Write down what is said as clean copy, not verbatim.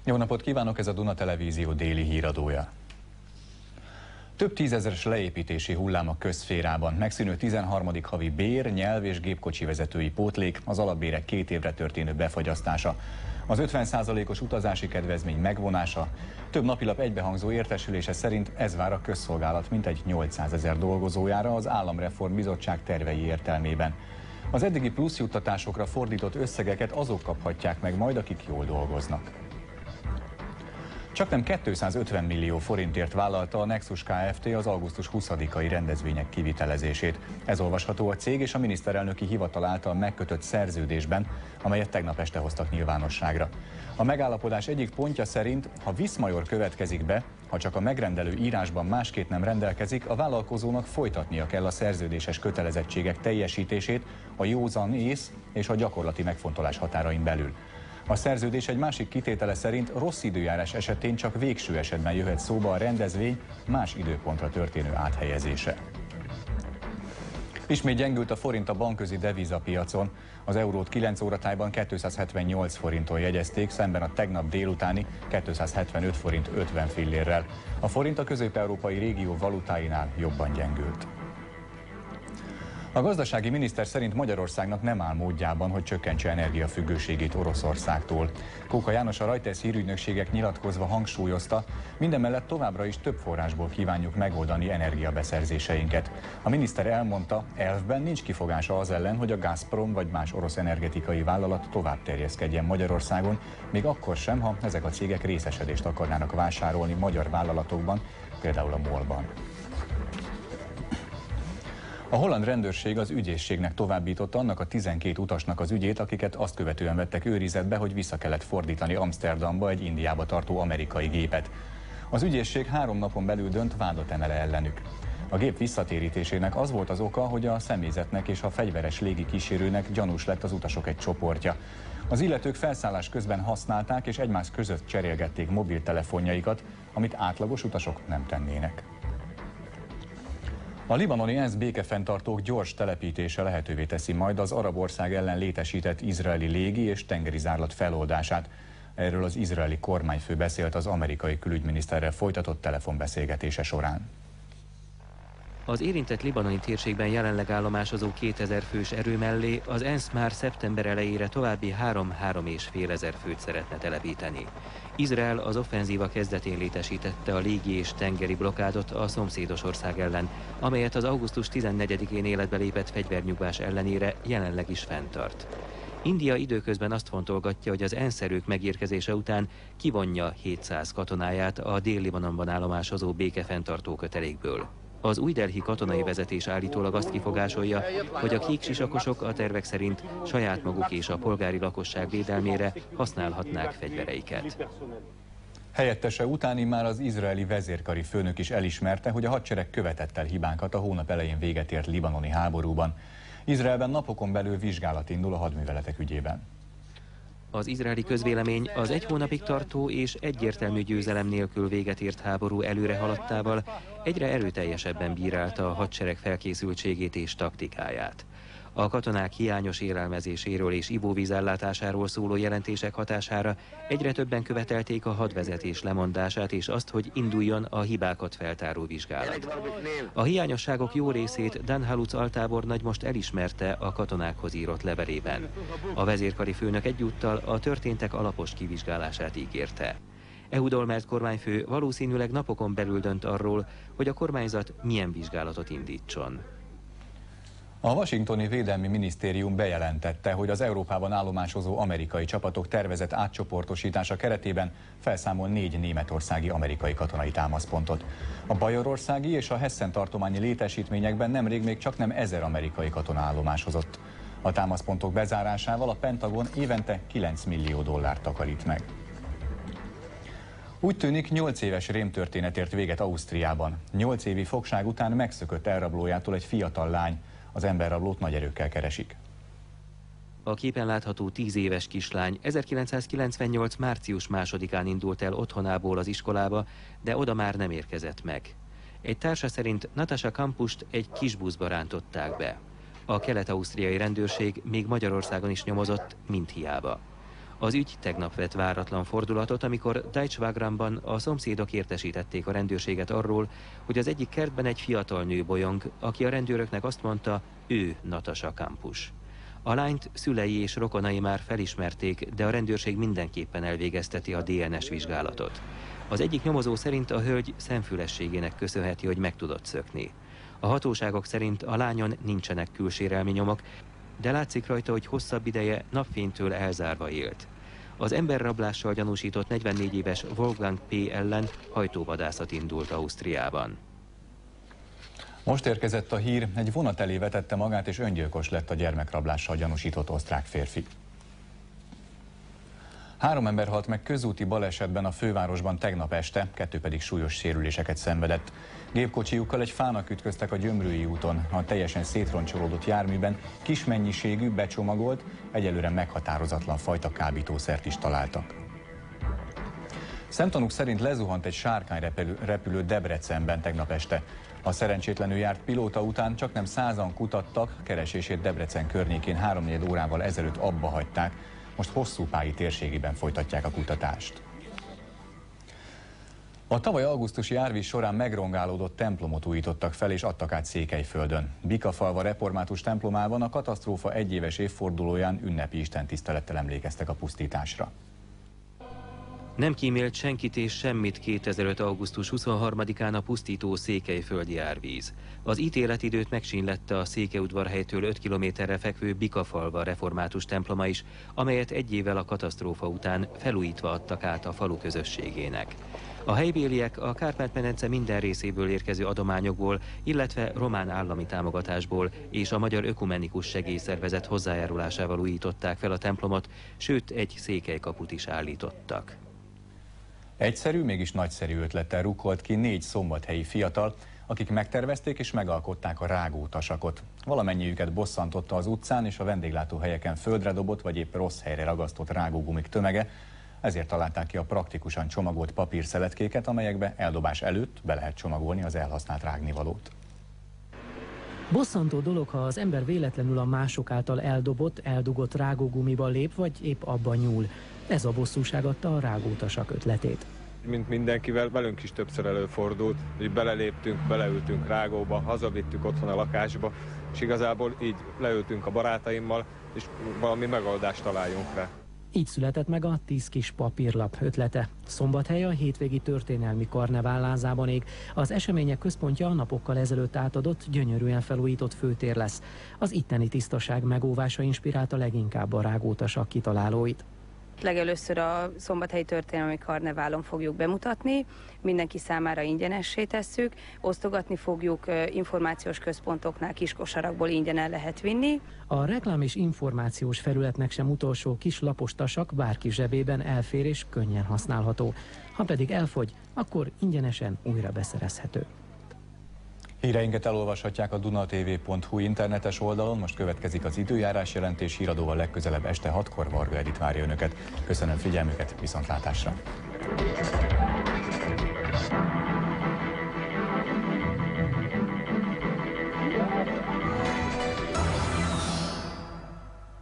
Jó napot kívánok, ez a Duna Televízió déli híradója. Több tízezeres leépítési hullám a közszférában. Megszűnő 13. havi bér, nyelv és gépkocsi vezetői pótlék, az alapbérek 2 évre történő befagyasztása, az 50%-os utazási kedvezmény megvonása. Több napilap egybehangzó értesülése szerint ez vár a közszolgálat mintegy 800 000 dolgozójára az Államreform Bizottság tervei értelmében. Az eddigi pluszjuttatásokra fordított összegeket azok kaphatják meg majd, akik jól dolgoznak. Csaknem 250 millió forintért vállalta a Nexus Kft. Az augusztus 20-ai rendezvények kivitelezését. Ez olvasható a cég és a miniszterelnöki hivatal által megkötött szerződésben, amelyet tegnap este hoztak nyilvánosságra. A megállapodás egyik pontja szerint, ha viszmajor következik be, ha csak a megrendelő írásban másképp nem rendelkezik, a vállalkozónak folytatnia kell a szerződéses kötelezettségek teljesítését a józan ész és a gyakorlati megfontolás határain belül. A szerződés egy másik kitétele szerint rossz időjárás esetén csak végső esetben jöhet szóba a rendezvény más időpontra történő áthelyezése. Ismét gyengült a forint a bankközi devizapiacon. Az eurót 9 óratájban 278 forinton jegyezték, szemben a tegnap délutáni 275 forint 50 fillérrel. A forint a közép-európai régió valutáinál jobban gyengült. A gazdasági miniszter szerint Magyarországnak nem áll módjában, hogy csökkentse energiafüggőségét Oroszországtól. Kóka János a Reuters hírügynökségek nyilatkozva hangsúlyozta, mindemellett továbbra is több forrásból kívánjuk megoldani energiabeszerzéseinket. A miniszter elmondta, elvben nincs kifogása az ellen, hogy a Gazprom vagy más orosz energetikai vállalat tovább terjeszkedjen Magyarországon, még akkor sem, ha ezek a cégek részesedést akarnának vásárolni magyar vállalatokban, például a MOL-ban. A holland rendőrség az ügyészségnek továbbította annak a 12 utasnak az ügyét, akiket azt követően vettek őrizetbe, hogy vissza kellett fordítani Amsterdamba egy Indiába tartó amerikai gépet. Az ügyészség 3 napon belül dönt, vádat emele ellenük. A gép visszatérítésének az volt az oka, hogy a személyzetnek és a fegyveres légi kísérőnek gyanús lett az utasok egy csoportja. Az illetők felszállás közben használták és egymás között cserélgették mobiltelefonjaikat, amit átlagos utasok nem tennének. A libanoni ENSZ békefenntartók gyors telepítése lehetővé teszi majd az arab ország ellen létesített izraeli légi és tengeri zárlat feloldását. Erről az izraeli kormányfő beszélt az amerikai külügyminiszterrel folytatott telefonbeszélgetése során. Az érintett libanoni térségben jelenleg állomásozó 2000 fős erő mellé az ENSZ már szeptember elejére további 3-3,5 főt szeretne telepíteni. Izrael az offenzíva kezdetén létesítette a légi és tengeri blokkádot a szomszédos ország ellen, amelyet az augusztus 14-én életbe lépett fegyvernyugvás ellenére jelenleg is fenntart. India időközben azt fontolgatja, hogy az ENSZ erők megérkezése után kivonja 700 katonáját a Dél-Libanonban állomásozó békefenntartó kötelékből. Az új delhi katonai vezetés állítólag azt kifogásolja, hogy a kéksisakosok a tervek szerint saját maguk és a polgári lakosság védelmére használhatnák fegyvereiket. Helyettese után immár az izraeli vezérkari főnök is elismerte, hogy a hadsereg követett el hibánkat a hónap elején véget ért libanoni háborúban. Izraelben napokon belül vizsgálat indul a hadműveletek ügyében. Az izraeli közvélemény az 1 hónapig tartó és egyértelmű győzelem nélkül véget ért háború előre haladtával egyre erőteljesebben bírálta a hadsereg felkészültségét és taktikáját. A katonák hiányos élelmezéséről és ivóvízellátásáról szóló jelentések hatására egyre többen követelték a hadvezetés lemondását és azt, hogy induljon a hibákat feltáró vizsgálat. A hiányosságok jó részét Dan Haluc altábornagy most elismerte a katonákhoz írott levelében. A vezérkari főnök egyúttal a történtek alapos kivizsgálását ígérte. Ehud Olmert kormányfő valószínűleg napokon belül dönt arról, hogy a kormányzat milyen vizsgálatot indítson. A washingtoni védelmi minisztérium bejelentette, hogy az Európában állomásozó amerikai csapatok tervezett átcsoportosítása keretében felszámol 4 németországi amerikai katonai támaszpontot. A bajorországi és a Hessen tartományi létesítményekben nemrég még csaknem 1000 amerikai katona állomásozott. A támaszpontok bezárásával a Pentagon évente 9 millió dollárt takarít meg. Úgy tűnik, 8 éves rémtörténet ért véget Ausztriában. 8 évi fogság után megszökött elrablójától egy fiatal lány. Az emberrablót nagy erőkkel keresik. A képen látható 10 éves kislány 1998. március 2-án indult el otthonából az iskolába, de oda már nem érkezett meg. Egy társa szerint Natasha Kampust egy kis buszba rántották be. A kelet-ausztriai rendőrség még Magyarországon is nyomozott, mint hiába. Az ügy tegnap vett váratlan fordulatot, amikor Deutschwagram-ban a szomszédok értesítették a rendőrséget arról, hogy az egyik kertben egy fiatal nő bolyong, aki a rendőröknek azt mondta, ő Natasha Kampusch. A lányt szülei és rokonai már felismerték, de a rendőrség mindenképpen elvégezteti a DNS vizsgálatot. Az egyik nyomozó szerint a hölgy szemfülességének köszönheti, hogy meg tudott szökni. A hatóságok szerint a lányon nincsenek külsérelmi nyomok, de látszik rajta, hogy hosszabb ideje napfénytől elzárva élt. Az emberrablással gyanúsított 44 éves Wolfgang P. ellen hajtóvadászat indult Ausztriában. Most érkezett a hír, egy vonat elé vetette magát és öngyilkos lett a gyermekrablással gyanúsított osztrák férfi. 3 ember halt meg közúti balesetben a fővárosban tegnap este, 2 pedig súlyos sérüléseket szenvedett. Gépkocsijukkal egy fának ütköztek a Gyömrői úton. A teljesen szétroncsolódott járműben kis mennyiségű, becsomagolt, egyelőre meghatározatlan fajta kábítószert is találtak. Szemtanúk szerint lezuhant egy sárkányrepülő Debrecenben tegnap este. A szerencsétlenül járt pilóta után csaknem 100-an kutattak, keresését Debrecen környékén 3-4 órával ezelőtt abba hagyták. Most Hosszúpályi térségében folytatják a kutatást. A tavaly augusztusi árvíz során megrongálódott templomot újítottak fel és adtak át Székelyföldön. Bikafalva református templomában a katasztrófa egyéves évfordulóján ünnepi istentisztelettel emlékeztek a pusztításra. Nem kímélt senkit és semmit 2005. augusztus 23-án a pusztító székelyföldi árvíz. Az ítéletidőt megsínlette a Székelyudvarhelytől 5 kilométerre fekvő Bikafalva református temploma is, amelyet egy évvel a katasztrófa után felújítva adtak át a falu közösségének. A helybéliek a Kárpát-medence minden részéből érkező adományokból, illetve román állami támogatásból és a Magyar Ökumenikus Segélyszervezet hozzájárulásával újították fel a templomot, sőt egy székelykaput is állítottak. Egyszerű, mégis nagyszerű ötlettel rukkolt ki 4 szombathelyi fiatal, akik megtervezték és megalkották a rágótasakot. Valamennyiüket bosszantotta az utcán és a vendéglátóhelyeken földre dobott vagy épp rossz helyre ragasztott rágógumik tömege, ezért találták ki a praktikusan csomagolt papírszeletkéket, amelyekbe eldobás előtt be lehet csomagolni az elhasznált rágnivalót. Bosszantó dolog, ha az ember véletlenül a mások által eldugott rágógumiba lép, vagy épp abba nyúl. Ez a bosszúság adta a rágótasak ötletét. Mint mindenkivel, velünk is többször előfordult, hogy beleléptünk, beleültünk rágóba, hazavittük otthon a lakásba, és igazából így leültünk a barátaimmal, és valami megoldást találjunk rá. Így született meg a 10 kis papírlap ötlete. Szombathely a hétvégi történelmi karnevál lázában ég. Az események központja a napokkal ezelőtt átadott, gyönyörűen felújított főtér lesz. Az itteni tisztaság megóvása inspirálta leginkább a rágótasak kitalálóit. Legelőször a Szombathelyi Történelmi Karneválon fogjuk bemutatni, mindenki számára ingyenessé tesszük, osztogatni fogjuk, információs központoknál kiskosarakból ingyen el lehet vinni. A reklám és információs felületnek sem utolsó kis lapos tasak bárki zsebében elfér és könnyen használható. Ha pedig elfogy, akkor ingyenesen újra beszerezhető. Híreinket elolvashatják a dunatv.hu internetes oldalon, most következik az időjárás jelentés, híradóval legközelebb este 6-kor. Varga Edit várja Önöket. Köszönöm figyelmüket, viszontlátásra!